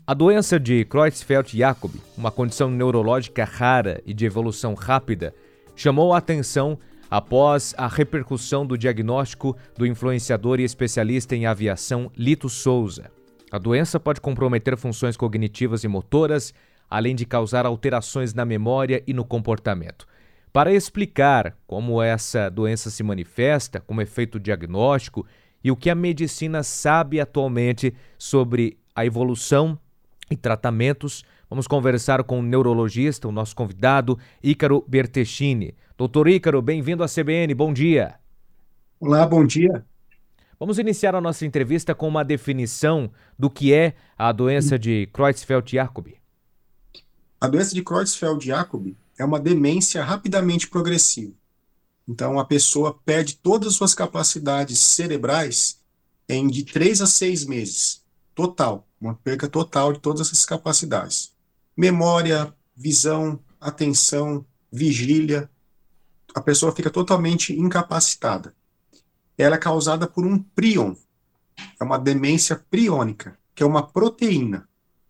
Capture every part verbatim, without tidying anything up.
A doença de Creutzfeldt-Jakob, uma condição neurológica rara e de evolução rápida, chamou a atenção após a repercussão do diagnóstico do influenciador e especialista em aviação Lito Souza. A doença pode comprometer funções cognitivas e motoras, além de causar alterações na memória e no comportamento. Para explicar como essa doença se manifesta, como é feito o diagnóstico e o que a medicina sabe atualmente sobre a evolução e tratamentos, vamos conversar com o neurologista, o nosso convidado, Ícaro Bertescini. Doutor Ícaro, bem-vindo à C B N, bom dia. Olá, bom dia. Vamos iniciar a nossa entrevista com uma definição do que é a doença de Creutzfeldt-Jakob. A doença de Creutzfeldt-Jakob é uma demência rapidamente progressiva. Então, a pessoa perde todas as suas capacidades cerebrais em de três a seis meses, total, uma perca total de todas essas capacidades. Memória, visão, atenção, vigília, a pessoa fica totalmente incapacitada. Ela é causada por um prion, é uma demência priônica, que é uma proteína.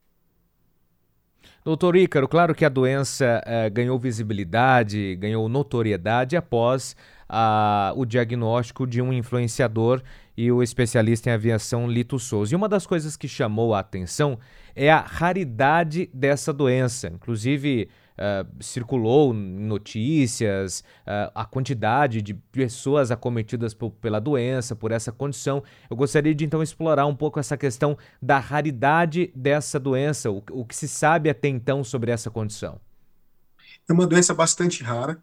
Doutor Ícaro, claro que a doença eh, ganhou visibilidade, ganhou notoriedade após ah, o diagnóstico de um influenciador e o especialista em aviação Lito Souza. E uma das coisas que chamou a atenção é a raridade dessa doença. Inclusive, uh, circulou em notícias uh, a quantidade de pessoas acometidas por, pela doença, por essa condição. Eu gostaria de, então, explorar um pouco essa questão da raridade dessa doença, o, o que se sabe até então sobre essa condição. É uma doença bastante rara.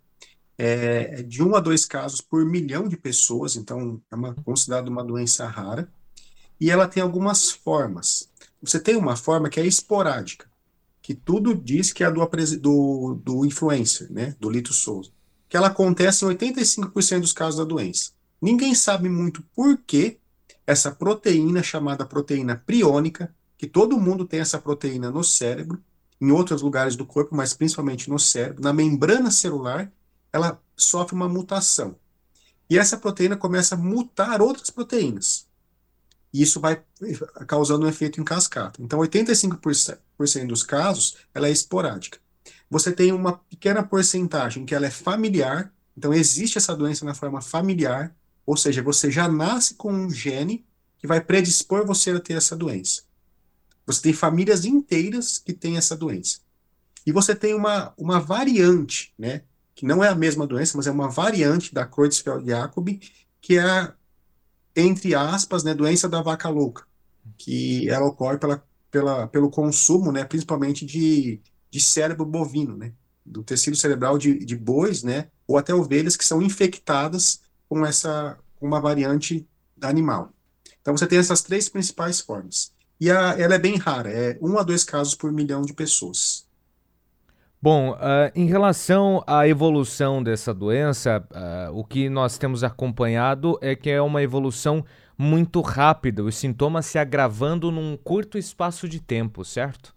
É de um a dois casos por milhão de pessoas, então é uma, considerada uma doença rara, e ela tem algumas formas. Você tem uma forma que é esporádica, que tudo diz que é a do, do, do influencer, né, do Lito Souza, que ela acontece em oitenta e cinco por cento dos casos da doença. Ninguém sabe muito por que essa proteína, chamada proteína priônica, que todo mundo tem essa proteína no cérebro, em outros lugares do corpo, mas principalmente no cérebro, na membrana celular, ela sofre uma mutação. E essa proteína começa a mutar outras proteínas. E isso vai causando um efeito em cascata. Então, oitenta e cinco por cento dos casos, ela é esporádica. Você tem uma pequena porcentagem que ela é familiar. Então, existe essa doença na forma familiar. Ou seja, você já nasce com um gene que vai predispor você a ter essa doença. Você tem famílias inteiras que têm essa doença. E você tem uma, uma variante, né? Que não é a mesma doença, mas é uma variante da Creutzfeldt-Jakob, que é a, entre aspas, né, doença da vaca louca, que ela ocorre pela, pela, pelo consumo, né, principalmente de, de cérebro bovino, né, do tecido cerebral de, de bois, né, ou até ovelhas que são infectadas com essa, com uma variante animal. Então você tem essas três principais formas. E a, ela é bem rara, é um a dois casos por milhão de pessoas. Bom, uh, em relação à evolução dessa doença, uh, o que nós temos acompanhado é que é uma evolução muito rápida, os sintomas se agravando num curto espaço de tempo, certo?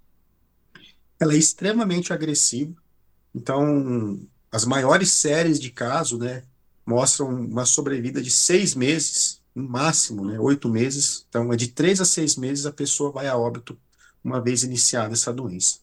Ela é extremamente agressiva, então as maiores séries de casos, né, mostram uma sobrevida de seis meses, no máximo, né, oito meses. Então, é de três a seis meses a pessoa vai a óbito uma vez iniciada essa doença.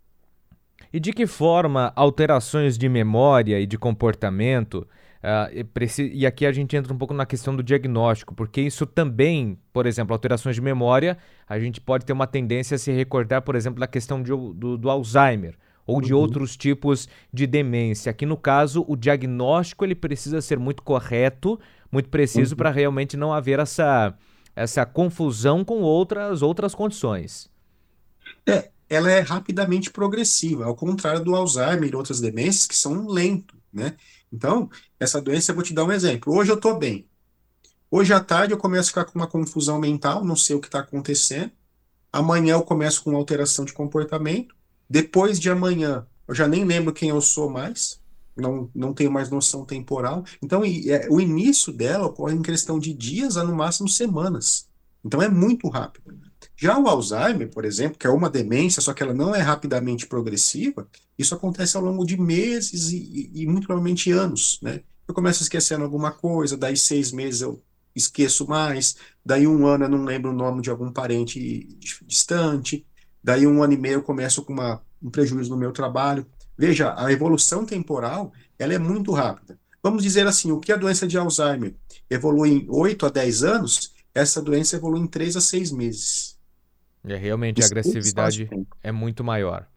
E de que forma alterações de memória e de comportamento, uh, e, preci- e aqui a gente entra um pouco na questão do diagnóstico, porque isso também, por exemplo, alterações de memória, a gente pode ter uma tendência a se recordar, por exemplo, da questão de, do, do Alzheimer ou de Uhum. outros tipos de demência. Aqui no caso, o diagnóstico ele precisa ser muito correto, muito preciso Uhum. para realmente não haver essa, essa confusão com outras, outras condições. É, ela é rapidamente progressiva, ao contrário do Alzheimer e outras demências que são lentos, né? Então, essa doença, eu vou te dar um exemplo. Hoje eu estou bem. Hoje à tarde eu começo a ficar com uma confusão mental, não sei o que está acontecendo. Amanhã eu começo com uma alteração de comportamento. Depois de amanhã, eu já nem lembro quem eu sou mais. Não, não tenho mais noção temporal. Então, e, é, o início dela ocorre em questão de dias a no máximo semanas. Então, é muito rápido. Já o Alzheimer, por exemplo, que é uma demência, só que ela não é rapidamente progressiva, isso acontece ao longo de meses e, e, e muito provavelmente anos, né? Eu começo esquecendo alguma coisa, daí seis meses eu esqueço mais, daí um ano eu não lembro o nome de algum parente distante, daí um ano e meio eu começo com uma, um prejuízo no meu trabalho. Veja, a evolução temporal, ela é muito rápida. Vamos dizer assim, o que a doença de Alzheimer evolui em oito a dez anos, essa doença evolui em três a seis meses. É, realmente a Isso é um espaço de agressividade tempo. é muito maior.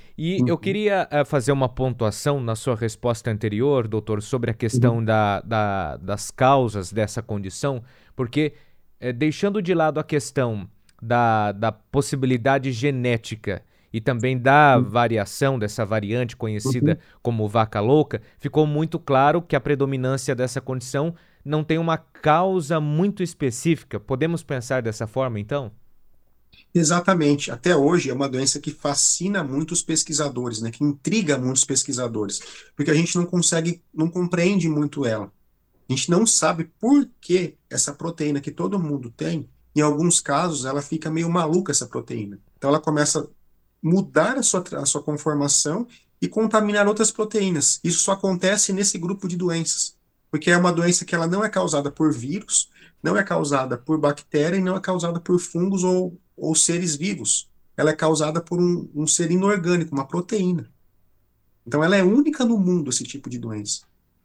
E eu Uhum, queria eh, fazer uma pontuação na sua resposta anterior, doutor, sobre a uhum, questão da, da- das causas dessa condição, porque eh, deixando de lado a questão da, da possibilidade genética e também da uhum, variação dessa variante conhecida uhum. como vaca louca, ficou muito claro que a predominância dessa condição não tem uma causa muito específica. Podemos pensar dessa forma, então? Exatamente. Até hoje é uma doença que fascina muitos pesquisadores, né? Que intriga muitos pesquisadores, porque a gente não consegue, não compreende muito ela. A gente não sabe por que essa proteína que todo mundo tem, em alguns casos, ela fica meio maluca, essa proteína. Então ela começa a mudar a sua, a sua conformação e contaminar outras proteínas. Isso só acontece nesse grupo de doenças, porque é uma doença que ela não é causada por vírus, não é causada por bactéria e não é causada por fungos ou, ou seres vivos. Ela é causada por um, um ser inorgânico, uma proteína. Então ela é única no mundo, esse tipo de doença.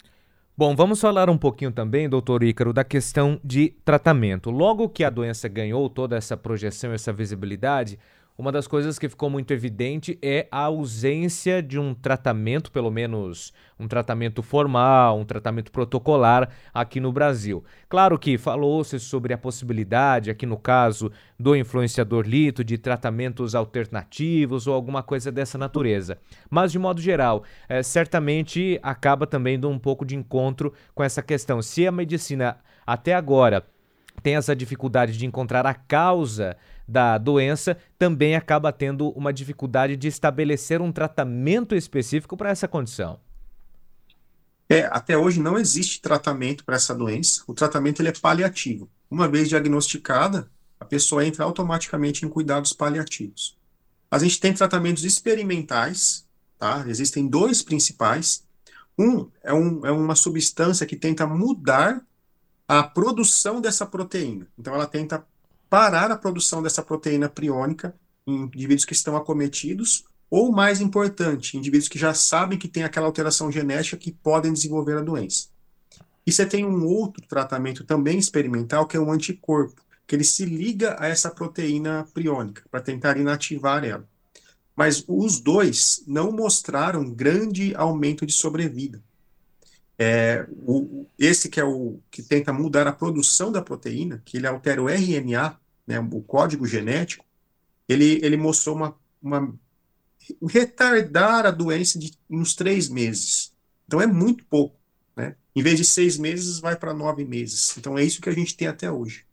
Bom, vamos falar um pouquinho também, doutor Ícaro, da questão de tratamento. Logo que a doença ganhou toda essa projeção, essa visibilidade, uma das coisas que ficou muito evidente é a ausência de um tratamento, pelo menos um tratamento formal, um tratamento protocolar aqui no Brasil. Claro que falou-se sobre a possibilidade, aqui no caso do influenciador Lito, de tratamentos alternativos ou alguma coisa dessa natureza. Mas, de modo geral, eh, certamente acaba também dando um pouco de encontro com essa questão. Se a medicina até agora tem essa dificuldade de encontrar a causa da doença, também acaba tendo uma dificuldade de estabelecer um tratamento específico para essa condição. É, até hoje não existe tratamento para essa doença. O tratamento ele é paliativo. Uma vez diagnosticada, a pessoa entra automaticamente em cuidados paliativos. A gente tem tratamentos experimentais, tá? Existem dois principais. Um é, um é uma substância que tenta mudar a produção dessa proteína. Então, ela tenta parar a produção dessa proteína priônica em indivíduos que estão acometidos, ou, mais importante, indivíduos que já sabem que tem aquela alteração genética que podem desenvolver a doença. E você tem um outro tratamento também experimental, que é um anticorpo, que ele se liga a essa proteína priônica para tentar inativar ela. Mas os dois não mostraram grande aumento de sobrevida. É, o, esse que é o que tenta mudar a produção da proteína, que ele altera o R N A, né, o código genético, ele, ele mostrou uma, uma retardar a doença de uns três meses. Então é muito pouco, né? Em vez de seis meses, vai para nove meses. Então é isso que a gente tem até hoje.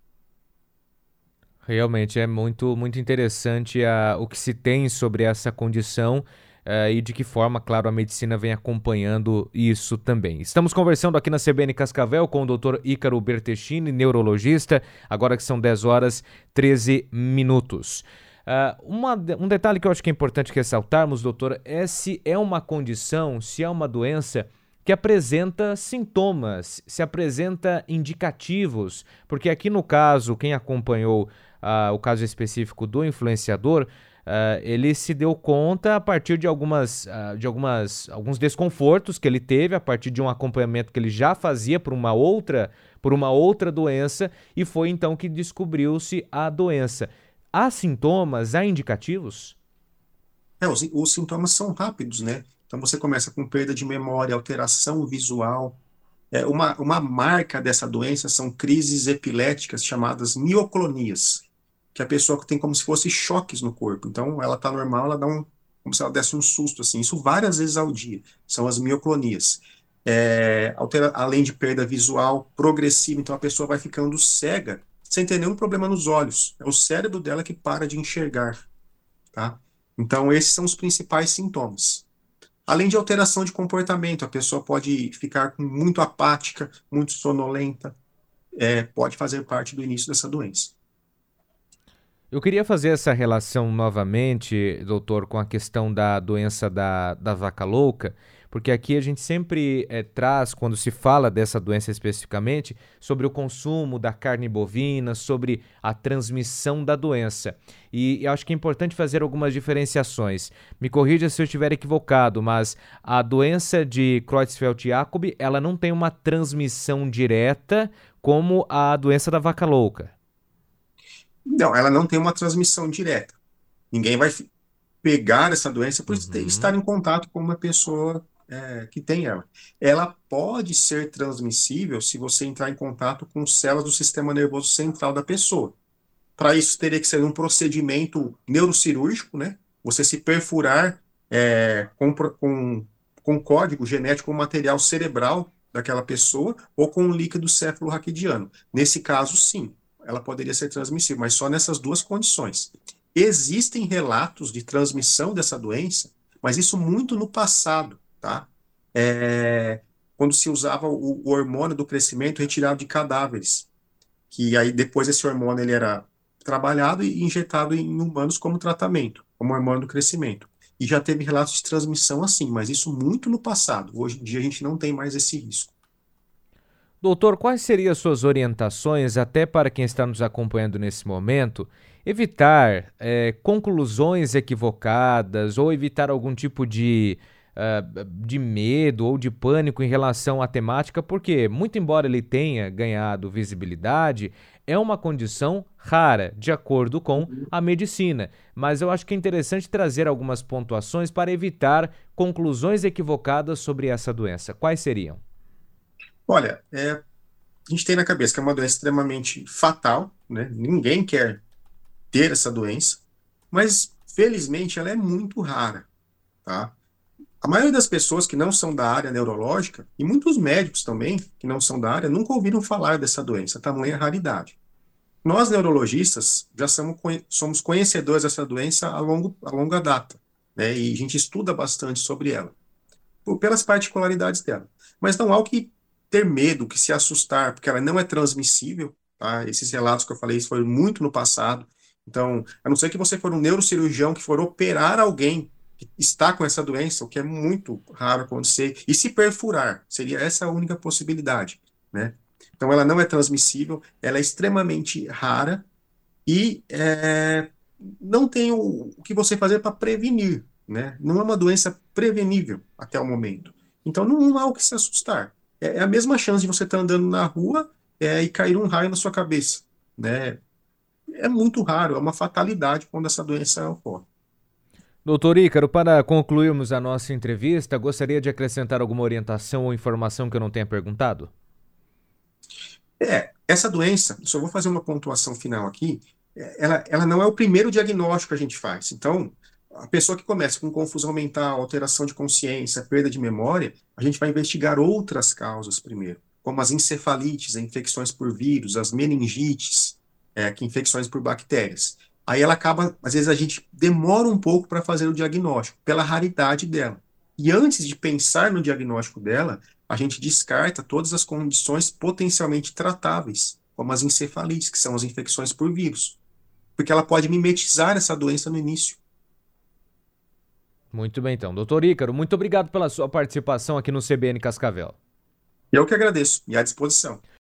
Realmente é muito, muito interessante a, o que se tem sobre essa condição eh, e de que forma, claro, a medicina vem acompanhando isso também. Estamos conversando aqui na C B N Cascavel com o doutor Ícaro Bertescini, neurologista, agora que são dez horas e treze minutos. Ah, uma, um detalhe que eu acho que é importante ressaltarmos, doutor, é se é uma condição, se é uma doença que apresenta sintomas, se apresenta indicativos, porque aqui no caso, quem acompanhou ah, o caso específico do influenciador, ah, ele se deu conta a partir de algumas, ah, de algumas, alguns desconfortos que ele teve a partir de um acompanhamento que ele já fazia por uma outra, por uma outra doença, e foi então que descobriu-se a doença. Há sintomas, há indicativos? É, os, os sintomas são rápidos, né? Então você começa com perda de memória, alteração visual. É, uma, uma marca dessa doença são crises epiléticas chamadas mioclonias, que a pessoa tem como se fosse choques no corpo. Então ela está normal, ela dá um, como se ela desse um susto, assim. Isso várias vezes ao dia. São as mioclonias. É, altera, além de perda visual progressiva, então a pessoa vai ficando cega, sem ter nenhum problema nos olhos. É o cérebro dela que para de enxergar, tá? Então esses são os principais sintomas. Além de alteração de comportamento, a pessoa pode ficar muito apática, muito sonolenta, é, pode fazer parte do início dessa doença. Eu queria fazer essa relação novamente, doutor, com a questão da doença da, da vaca louca, Porque aqui a gente sempre é, traz, quando se fala dessa doença especificamente, sobre o consumo da carne bovina, sobre a transmissão da doença. E eu acho que é importante fazer algumas diferenciações. Me corrija se eu estiver equivocado, mas a doença de Creutzfeldt-Jakob, ela não tem uma transmissão direta como a doença da vaca louca. Não, ela não tem uma transmissão direta. Ninguém vai pegar essa doença por Uhum. estar em contato com uma pessoa é, que tem ela. Ela pode ser transmissível se você entrar em contato com células do sistema nervoso central da pessoa. Para isso, teria que ser um procedimento neurocirúrgico, né? Você se perfurar é, com, com, com código genético, com material cerebral daquela pessoa, ou com um líquido céfalo-raquidiano. Nesse caso, sim, ela poderia ser transmissível, mas só nessas duas condições. Existem relatos de transmissão dessa doença, mas isso muito no passado, tá? É, quando se usava o, o hormônio do crescimento retirado de cadáveres, que aí depois esse hormônio ele era trabalhado e injetado em humanos como tratamento, como hormônio do crescimento. E já teve relatos de transmissão assim, mas isso muito no passado. Hoje em dia a gente não tem mais esse risco. Doutor, quais seriam as suas orientações, até para quem está nos acompanhando nesse momento, evitar eh, conclusões equivocadas ou evitar algum tipo de, ah, de medo ou de pânico em relação à temática, porque, muito embora ele tenha ganhado visibilidade, é uma condição rara, de acordo com a medicina. Mas eu acho que é interessante trazer algumas pontuações para evitar conclusões equivocadas sobre essa doença. Quais seriam? Olha, é, a gente tem na cabeça que é uma doença extremamente fatal, né? Ninguém quer ter essa doença, mas felizmente ela é muito rara, tá? A maioria das pessoas que não são da área neurológica, e muitos médicos também, que não são da área, nunca ouviram falar dessa doença, tamanha raridade. Nós, neurologistas, já somos, somos conhecedores dessa doença a, longo, a longa data, né? E a gente estuda bastante sobre ela, por, pelas particularidades dela. Mas não há o que ter medo, que se assustar, porque ela não é transmissível, tá? Esses relatos que eu falei foram muito no passado. Então, a não ser que você for um neurocirurgião que for operar alguém que está com essa doença, o que é muito raro acontecer, e se perfurar, seria essa a única possibilidade, né? Então, ela não é transmissível, ela é extremamente rara e é, não tem o, o que você fazer para prevenir, né? Não é uma doença prevenível até o momento. Então, não há o que se assustar. É, é a mesma chance de você estar andando na rua é, e cair um raio na sua cabeça, né? É muito raro, é uma fatalidade quando essa doença ocorre. Doutor Ícaro, para concluirmos a nossa entrevista, gostaria de acrescentar alguma orientação ou informação que eu não tenha perguntado? É, essa doença, só vou fazer uma pontuação final aqui, é, ela, ela não é o primeiro diagnóstico que a gente faz. Então, a pessoa que começa com confusão mental, alteração de consciência, perda de memória, a gente vai investigar outras causas primeiro, como as encefalites, as infecções por vírus, as meningites, é, que infecções por bactérias. Aí ela acaba, às vezes a gente demora um pouco para fazer o diagnóstico, pela raridade dela. E antes de pensar no diagnóstico dela, a gente descarta todas as condições potencialmente tratáveis, como as encefalites, que são as infecções por vírus, porque ela pode mimetizar essa doença no início. Muito bem, então. Doutor Ícaro, muito obrigado pela sua participação aqui no C B N Cascavel. Eu que agradeço e à disposição.